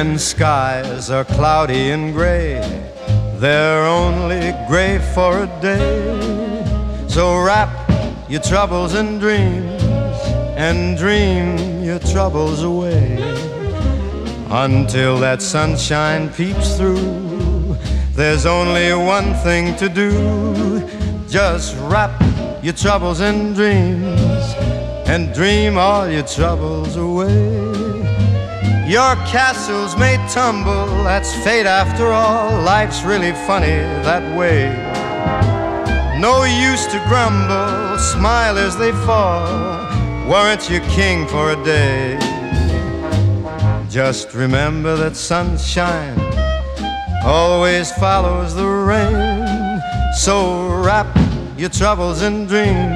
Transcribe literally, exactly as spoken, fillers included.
When skies are cloudy and gray, they're only gray for a day. So wrap your troubles in dreams and dream your troubles away, until that sunshine peeps through. There's only one thing to do. Just wrap your troubles in dreams and dream all your troubles away. Your castles may tumble, that's fate after all. Life's really funny that way. No use to grumble, smile as they fall. Weren't you king for a day? Just remember that sunshine always follows the rain. So wrap your troubles in dreams